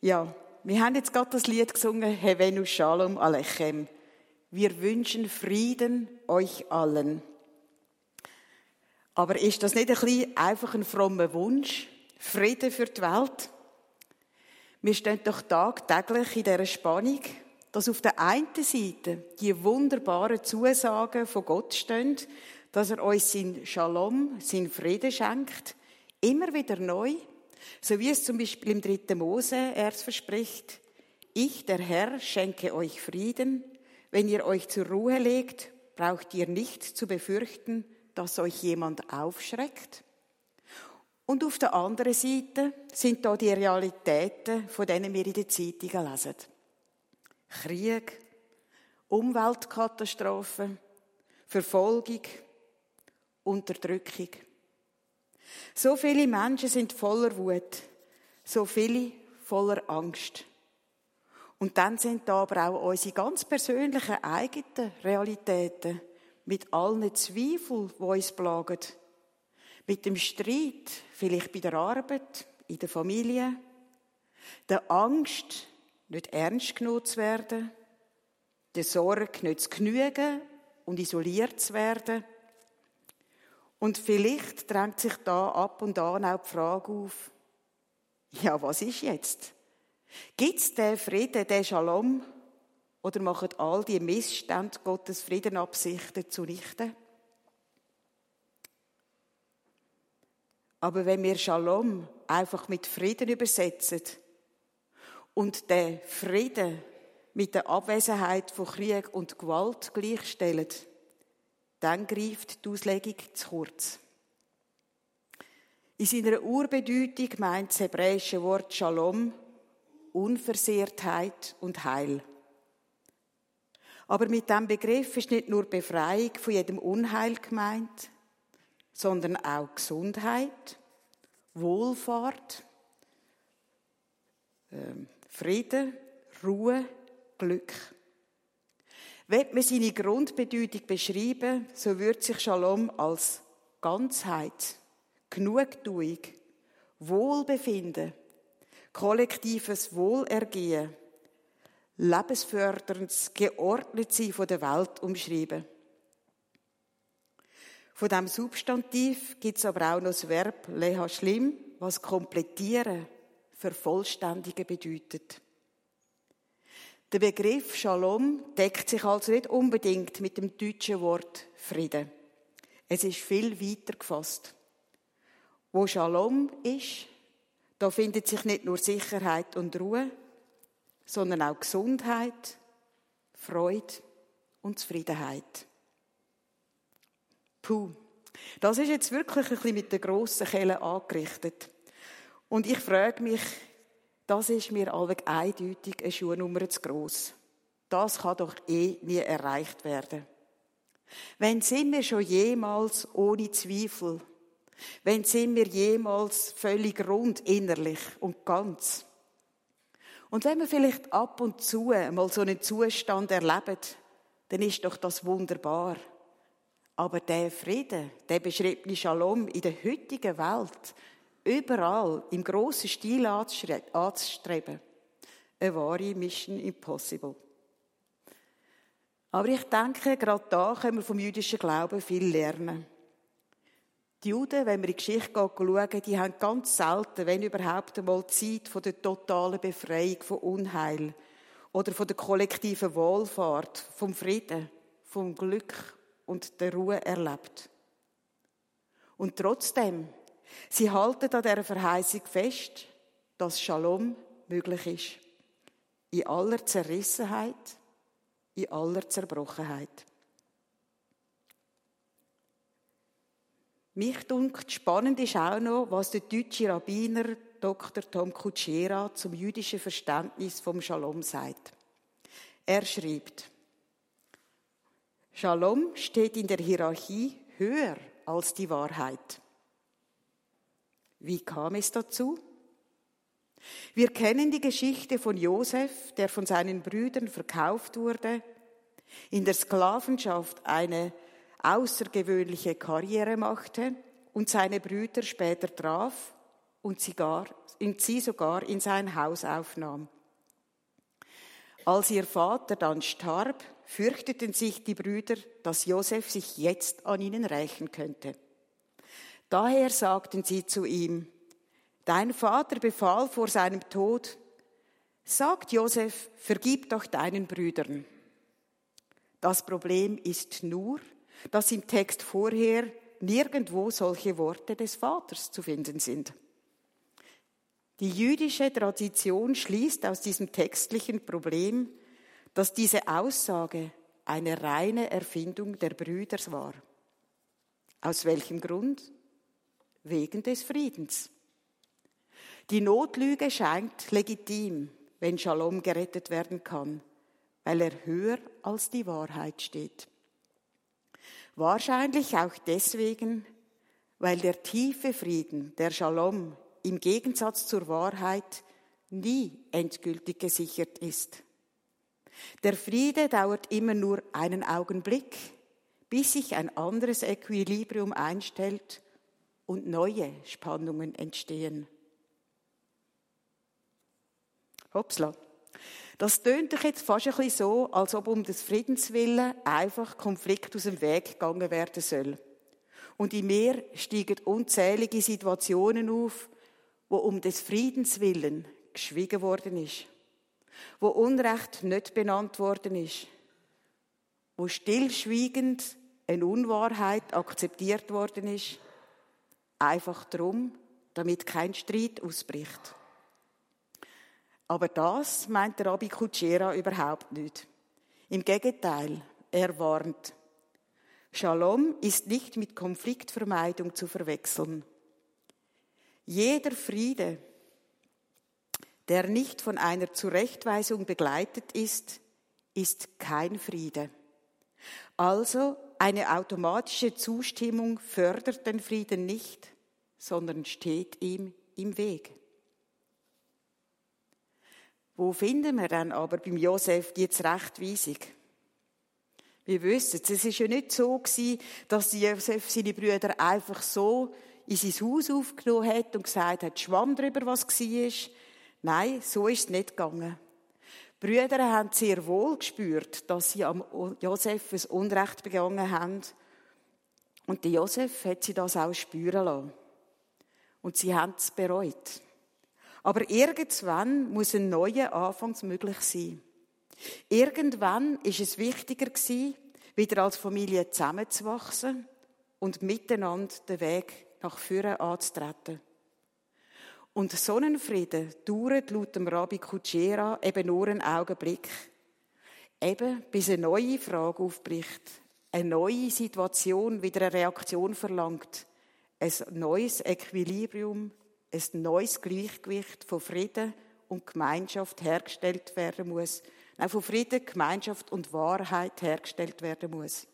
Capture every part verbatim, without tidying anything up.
Ja, wir haben jetzt gerade das Lied gesungen, Hevenu Shalom Alechem. Wir wünschen Frieden euch allen. Aber ist das nicht ein bisschen einfach ein frommer Wunsch? Frieden für die Welt? Wir stehen doch tagtäglich in dieser Spannung, dass auf der einen Seite die wunderbaren Zusagen von Gott stehen, dass er uns sein Shalom, sein Frieden schenkt, immer wieder neu, so wie es zum Beispiel im dritten Mose erst verspricht: Ich, der Herr, schenke euch Frieden. Wenn ihr euch zur Ruhe legt, braucht ihr nicht zu befürchten, dass euch jemand aufschreckt. Und auf der anderen Seite sind da die Realitäten, von denen wir in den Zeitungen lesen. Krieg, Umweltkatastrophen, Verfolgung, Unterdrückung. So viele Menschen sind voller Wut, so viele voller Angst. Und dann sind da aber auch unsere ganz persönlichen eigenen Realitäten mit allen Zweifeln, die uns plagen. Mit dem Streit, vielleicht bei der Arbeit, in der Familie, der Angst, nicht ernst genommen zu werden, der Sorge, nicht zu genügen und isoliert zu werden. Und vielleicht drängt sich da ab und an auch die Frage auf: Ja, was ist jetzt? Gibt es den Frieden, den Shalom, oder machen all die Missstände Gottes Friedenabsichten zunichte? Aber wenn wir Shalom einfach mit Frieden übersetzen und den Frieden mit der Abwesenheit von Krieg und Gewalt gleichstellen, dann greift die Auslegung zu kurz. In seiner Urbedeutung meint das hebräische Wort Shalom Unversehrtheit und Heil. Aber mit diesem Begriff ist nicht nur Befreiung von jedem Unheil gemeint, sondern auch Gesundheit, Wohlfahrt, Frieden, Ruhe, Glück. Wenn man seine Grundbedeutung beschreiben, so würde sich Shalom als Ganzheit, Genugtuung, Wohlbefinden, kollektives Wohlergehen, lebensförderndes Geordnetsein von der Welt umschreiben. Von diesem Substantiv gibt es aber auch noch das Verb lehashlim, was komplettieren, vervollständigen bedeutet. Der Begriff Shalom deckt sich also nicht unbedingt mit dem deutschen Wort Frieden. Es ist viel weiter gefasst. Wo Shalom ist, da findet sich nicht nur Sicherheit und Ruhe, sondern auch Gesundheit, Freude und Zufriedenheit. Puh, das ist jetzt wirklich ein bisschen mit der grossen Kelle angerichtet. Und ich frage mich, das ist mir allweg eindeutig eine Schuhnummer zu gross. Das kann doch eh nie erreicht werden. Wenn sind wir schon jemals ohne Zweifel? Wenn sind wir jemals völlig rund innerlich und ganz? Und wenn wir vielleicht ab und zu mal so einen Zustand erleben, dann ist doch das wunderbar. Aber der Frieden, der beschriebene Shalom in der heutigen Welt, überall im grossen Stil anzustreben, eine wahre Mission Impossible. Aber ich denke, gerade da können wir vom jüdischen Glauben viel lernen. Die Juden, wenn wir in die Geschichte schauen, die haben ganz selten, wenn überhaupt einmal, Zeit von der totalen Befreiung von Unheil oder von der kollektiven Wohlfahrt, vom Frieden, vom Glück und der Ruhe erlebt. Und trotzdem, sie halten an dieser Verheißung fest, dass Shalom möglich ist. In aller Zerrissenheit, in aller Zerbrochenheit. Mich dünkt, spannend ist auch noch, was der deutsche Rabbiner Doktor Tom Kutschera zum jüdischen Verständnis vom Shalom sagt. Er schreibt: Shalom steht in der Hierarchie höher als die Wahrheit. Wie kam es dazu? Wir kennen die Geschichte von Josef, der von seinen Brüdern verkauft wurde, in der Sklavenschaft eine außergewöhnliche Karriere machte und seine Brüder später traf und sie, gar, und sie sogar in sein Haus aufnahm. Als ihr Vater dann starb, fürchteten sich die Brüder, dass Josef sich jetzt an ihnen rächen könnte. Daher sagten sie zu ihm: Dein Vater befahl vor seinem Tod, sagt Josef, vergib doch deinen Brüdern. Das Problem ist nur, dass im Text vorher nirgendwo solche Worte des Vaters zu finden sind. Die jüdische Tradition schließt aus diesem textlichen Problem, dass diese Aussage eine reine Erfindung der Brüder war. Aus welchem Grund? Wegen des Friedens. Die Notlüge scheint legitim, wenn Schalom gerettet werden kann, weil er höher als die Wahrheit steht. Wahrscheinlich auch deswegen, weil der tiefe Frieden, der Schalom, im Gegensatz zur Wahrheit nie endgültig gesichert ist. Der Friede dauert immer nur einen Augenblick, bis sich ein anderes Equilibrium einstellt und neue Spannungen entstehen. Hopsla. Das tönt doch jetzt fast ein bisschen so, als ob um des Friedens willen einfach Konflikt aus dem Weg gegangen werden soll. Und in mir steigen unzählige Situationen auf, wo um des Friedens willen geschwiegen worden ist, wo Unrecht nicht benannt worden ist, wo stillschweigend eine Unwahrheit akzeptiert worden ist, einfach darum, damit kein Streit ausbricht. Aber das meint der Rabbi Kutschera überhaupt nicht. Im Gegenteil, er warnt. Schalom ist nicht mit Konfliktvermeidung zu verwechseln. Jeder Friede, der nicht von einer Zurechtweisung begleitet ist, ist kein Friede. Also eine automatische Zustimmung fördert den Frieden nicht, sondern steht ihm im Weg. Wo finden wir dann aber beim Josef die Zurechtweisung? Wir wissen es, es war ja nicht so, dass Josef seine Brüder einfach so in sein Haus aufgenommen hat und gesagt hat, schwamm drüber, was war. Nein, so ist es nicht gegangen. Die Brüder haben sehr wohl gespürt, dass sie am Josef ein Unrecht begangen haben. Und der Josef hat sie das auch spüren lassen. Und sie haben es bereut. Aber irgendwann muss ein neuer Anfang möglich sein. Irgendwann ist es wichtiger gewesen, wieder als Familie zusammenzuwachsen und miteinander den Weg nach vorne anzutreten. Und so ein Frieden dauert laut dem Rabbi Kutschera eben nur einen Augenblick. Eben, bis eine neue Frage aufbricht, eine neue Situation wieder eine Reaktion verlangt, ein neues Equilibrium, ein neues Gleichgewicht von Frieden und Gemeinschaft hergestellt werden muss. Nein, von Frieden, Gemeinschaft und Wahrheit hergestellt werden muss.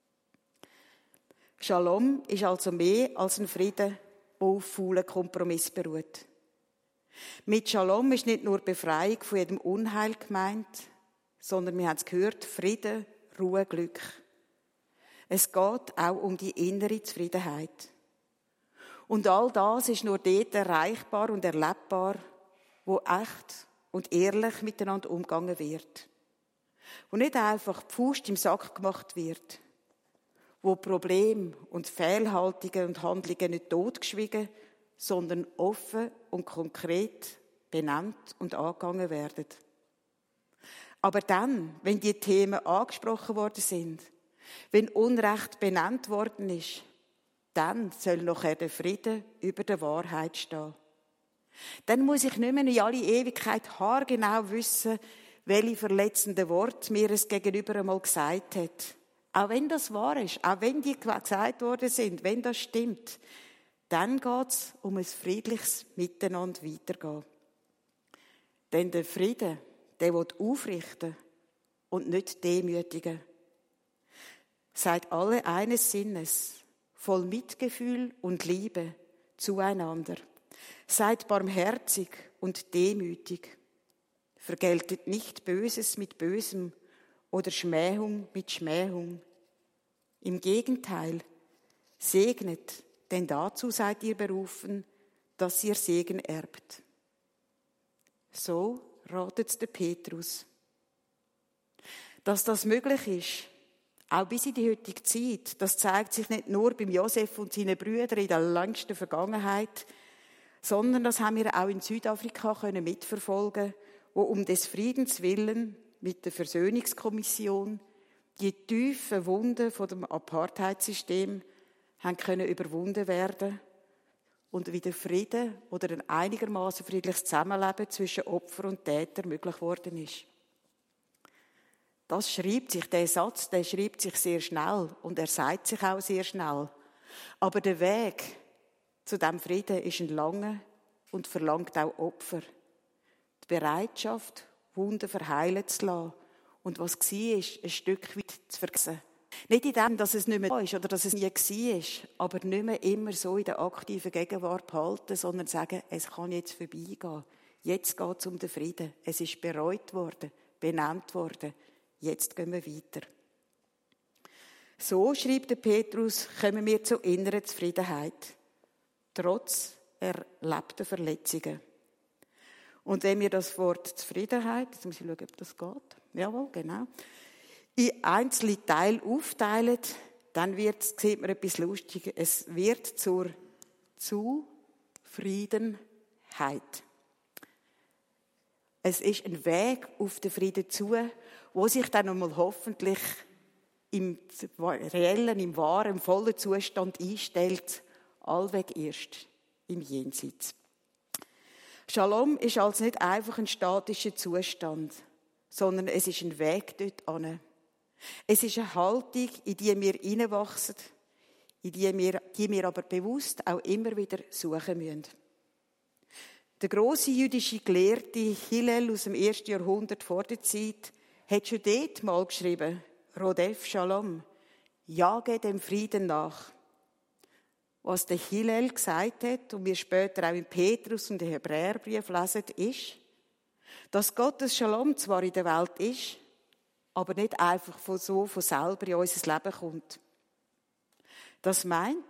Shalom ist also mehr als ein Frieden, der auf faulen Kompromiss beruht. Mit Shalom ist nicht nur Befreiung von jedem Unheil gemeint, sondern wir haben es gehört, Frieden, Ruhe, Glück. Es geht auch um die innere Zufriedenheit. Und all das ist nur dort erreichbar und erlebbar, wo echt und ehrlich miteinander umgegangen wird. Wo nicht einfach die Faust im Sack gemacht wird. Wo Probleme und Fehlhaltungen und Handlungen nicht totgeschwiegen, sondern offen und konkret benannt und angegangen werden. Aber dann, wenn die Themen angesprochen worden sind, wenn Unrecht benannt worden ist, dann soll nachher der Frieden über der Wahrheit stehen. Dann muss ich nicht mehr in alle Ewigkeit haargenau wissen, welche verletzenden Worte mir es Gegenüber einmal gesagt hat. Auch wenn das wahr ist, auch wenn die gesagt worden sind, wenn das stimmt, dann geht es um ein friedliches Miteinander weitergehen. Denn der Frieden, der will aufrichten und nicht demütigen. Seid alle eines Sinnes, voll Mitgefühl und Liebe zueinander. Seid barmherzig und demütig. Vergeltet nicht Böses mit Bösem oder Schmähung mit Schmähung. Im Gegenteil, segnet, denn dazu seid ihr berufen, dass ihr Segen erbt. So ratet es der Petrus. Dass das möglich ist, auch bis in die heutige Zeit, das zeigt sich nicht nur beim Josef und seinen Brüdern in der längsten Vergangenheit, sondern das haben wir auch in Südafrika können mitverfolgen, wo um des Friedens willen mit der Versöhnungskommission die tiefen Wunden von dem Apartheidsystem haben können überwunden werden und wieder Frieden oder ein einigermaßen friedliches Zusammenleben zwischen Opfer und Täter möglich geworden ist. Das schreibt sich, der Satz, der schreibt sich sehr schnell und er sagt sich auch sehr schnell. Aber der Weg zu diesem Frieden ist ein langer und verlangt auch Opfer. Die Bereitschaft, Wunden verheilen zu lassen und was war, ein Stück weit zu vergessen. Nicht in dem, dass es nicht mehr da ist oder dass es nie war, aber nicht mehr immer so in der aktiven Gegenwart behalten, sondern sagen, es kann jetzt vorbeigehen. Jetzt geht es um den Frieden. Es ist bereut worden, benannt worden. Jetzt gehen wir weiter. So, schreibt der Petrus, kommen wir zur inneren Zufriedenheit, trotz erlebter Verletzungen. Und wenn wir das Wort Zufriedenheit, jetzt muss ich schauen, ob das geht, jawohl, genau, in einzelne Teile aufteilen, dann wird, sieht man etwas Lustiges, es wird zur Zufriedenheit. Es ist ein Weg auf den Frieden zu, wo sich dann einmal hoffentlich im reellen, im wahren, im vollen Zustand einstellt, allweg erst im Jenseits. Shalom ist also nicht einfach ein statischer Zustand, sondern es ist ein Weg dorthin. Es ist eine Haltung, in die wir hineinwachsen, in die wir, die wir aber bewusst auch immer wieder suchen müssen. Der grosse jüdische Gelehrte Hillel aus dem ersten Jahrhundert vor der Zeit hat schon dort mal geschrieben, Rodef Shalom, jage dem Frieden nach. Was der Hillel gesagt hat und wir später auch in Petrus und im Hebräerbrief lesen, ist, dass Gottes Shalom zwar in der Welt ist, aber nicht einfach von so von selber in unser Leben kommt. Das meint,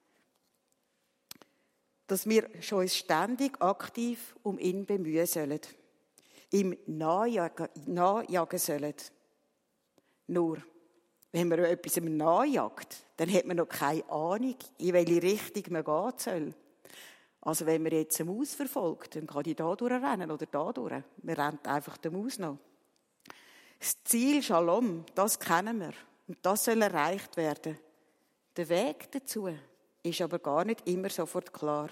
dass wir schon uns ständig aktiv um ihn bemühen sollen, ihm nachjagen, nachjagen sollen. Nur, wenn man etwas nachjagt, dann hat man noch keine Ahnung, in welche Richtung man gehen soll. Also wenn man jetzt eine Maus verfolgt, dann kann die da durchrennen oder da durch. Man rennt einfach der Maus nach. Das Ziel Shalom, das kennen wir und das soll erreicht werden. Der Weg dazu ist aber gar nicht immer sofort klar.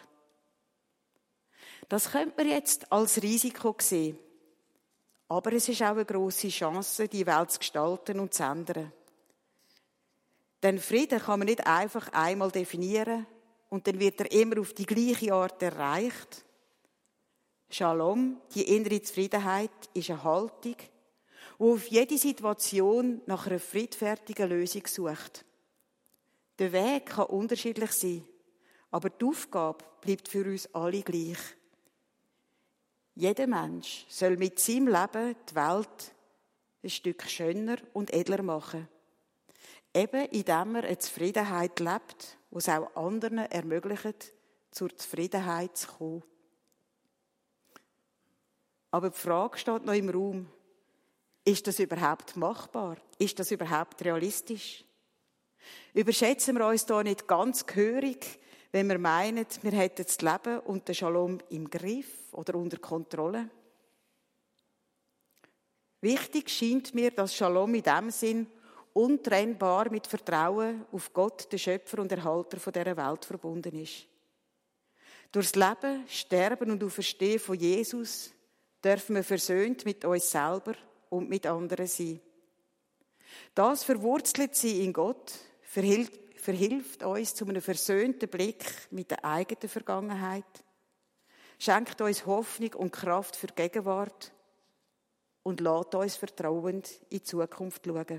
Das könnte man jetzt als Risiko sehen. Aber es ist auch eine grosse Chance, die Welt zu gestalten und zu ändern. Denn Frieden kann man nicht einfach einmal definieren und dann wird er immer auf die gleiche Art erreicht. Shalom, die innere Zufriedenheit, ist eine Haltung, die auf jede Situation nach einer friedfertigen Lösung sucht. Der Weg kann unterschiedlich sein, aber die Aufgabe bleibt für uns alle gleich. Jeder Mensch soll mit seinem Leben die Welt ein Stück schöner und edler machen. Eben indem er eine Zufriedenheit lebt, die es auch anderen ermöglicht, zur Zufriedenheit zu kommen. Aber die Frage steht noch im Raum, ist das überhaupt machbar? Ist das überhaupt realistisch? Überschätzen wir uns da nicht ganz gehörig, wenn wir meinen, wir hätten das Leben und den Shalom im Griff oder unter Kontrolle? Wichtig scheint mir, dass Shalom in diesem Sinn untrennbar mit Vertrauen auf Gott, den Schöpfer und Erhalter von dieser Welt verbunden ist. Durchs Leben, Sterben und Auferstehen von Jesus dürfen wir versöhnt mit uns selber und mit anderen sein. Das verwurzelt sie in Gott, verhilft, verhilft uns zu einem versöhnten Blick mit der eigenen Vergangenheit, schenkt uns Hoffnung und Kraft für die Gegenwart und lässt uns vertrauend in die Zukunft schauen.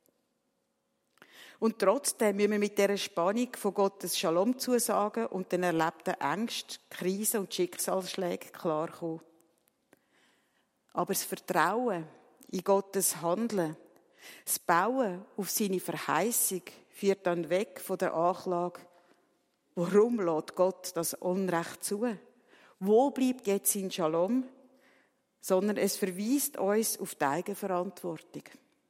Und trotzdem müssen wir mit dieser Spannung von Gottes Shalom-Zusagen und den erlebten Ängsten, Krisen und Schicksalsschlägen klarkommen. Aber das Vertrauen in Gottes Handeln, das Bauen auf seine Verheißung führt dann weg von der Anklage Warum lässt Gott das Unrecht zu? Wo bleibt jetzt sein Shalom? Sondern es verweist uns auf die Eigenverantwortung.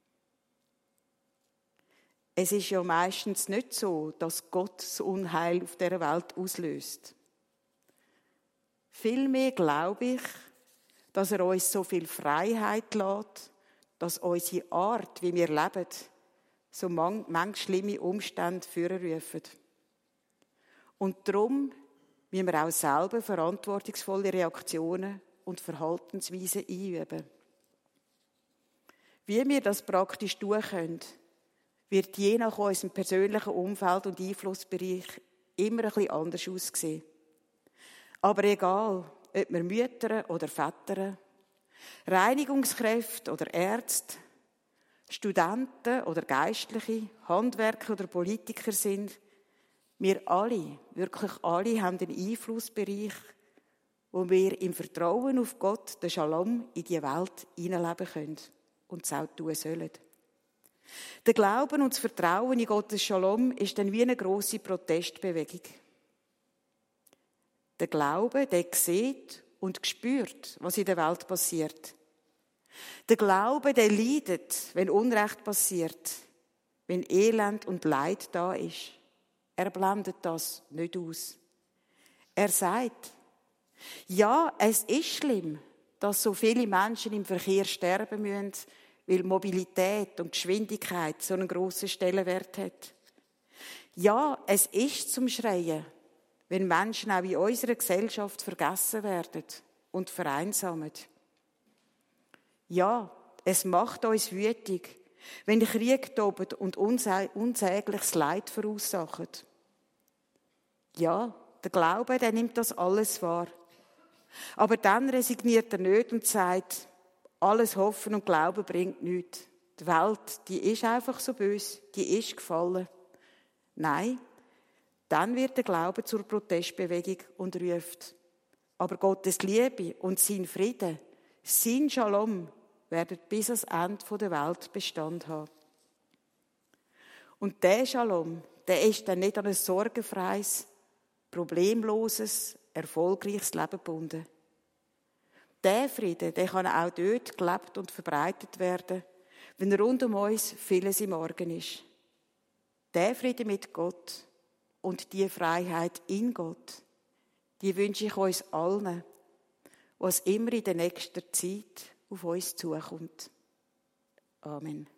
Es ist ja meistens nicht so, dass Gott das Unheil auf dieser Welt auslöst. Vielmehr glaube ich, dass er uns so viel Freiheit lässt, dass unsere Art, wie wir leben, so manch schlimme Umstände vorrufen. Und darum müssen wir auch selber verantwortungsvolle Reaktionen und Verhaltensweisen einüben. Wie wir das praktisch tun können, wird je nach unserem persönlichen Umfeld und Einflussbereich immer ein bisschen anders aussehen. Aber egal, ob wir Mütter oder Väter, Reinigungskräfte oder Ärzte, Studenten oder Geistliche, Handwerker oder Politiker sind, wir alle, wirklich alle, haben einen Einflussbereich, wo wir im Vertrauen auf Gott den Shalom in die Welt hineinleben können und es auch tun sollen. Der Glauben und das Vertrauen in Gottes Shalom ist dann wie eine grosse Protestbewegung. Der Glaube, der sieht und spürt, was in der Welt passiert. Der Glaube, der leidet, wenn Unrecht passiert, wenn Elend und Leid da ist. Er blendet das nicht aus. Er sagt, ja, es ist schlimm, dass so viele Menschen im Verkehr sterben müssen, weil Mobilität und Geschwindigkeit so einen grossen Stellenwert hat. Ja, es ist zum Schreien, wenn Menschen auch in unserer Gesellschaft vergessen werden und vereinsamen. Ja, es macht uns wütig, wenn der Krieg tobt und unsägliches Leid verursacht. Ja, der Glaube, der nimmt das alles wahr. Aber dann resigniert er nicht und sagt, alles Hoffen und Glauben bringt nichts. Die Welt, die ist einfach so böse, die ist gefallen. Nein, dann wird der Glaube zur Protestbewegung und ruft. Aber Gottes Liebe und sein Frieden, sein Shalom, werden bis ans Ende der Welt Bestand haben. Und der Shalom, der ist dann nicht an ein sorgenfreies, problemloses, erfolgreiches Leben gebunden. Der Friede, der kann auch dort gelebt und verbreitet werden, wenn rund um uns vieles im Argen ist. Der Friede mit Gott und die Freiheit in Gott, die wünsche ich uns allen, was immer in der nächsten Zeit auf uns zukommt. Amen.